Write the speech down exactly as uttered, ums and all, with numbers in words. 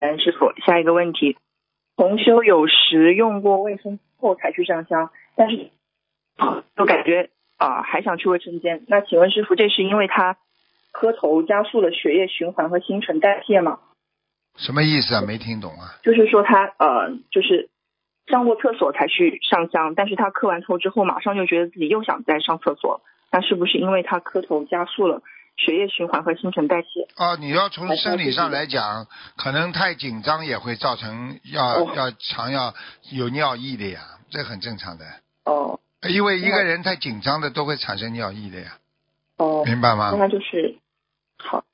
嗯，师傅，下一个问题，同修有时用过卫生后才去上香，但是就感觉啊、呃还想去卫生间。那请问师傅，这是因为他磕头加速了血液循环和新陈代谢吗？ 什么意思啊？没听懂啊。 就是说他呃，就是上过厕所才去上香，但是他磕完头之后，马上就觉得自己又想再上厕所，那是不是因为他磕头加速了血液循环和新陈代谢？ 哦，你要从生理上来讲，可能太紧张也会造成要、 哦、 要常要有尿意的呀，这很正常的。 哦， 因为一个人太紧张的都会产生尿意的呀。 哦， 明白吗？ 那他就是好，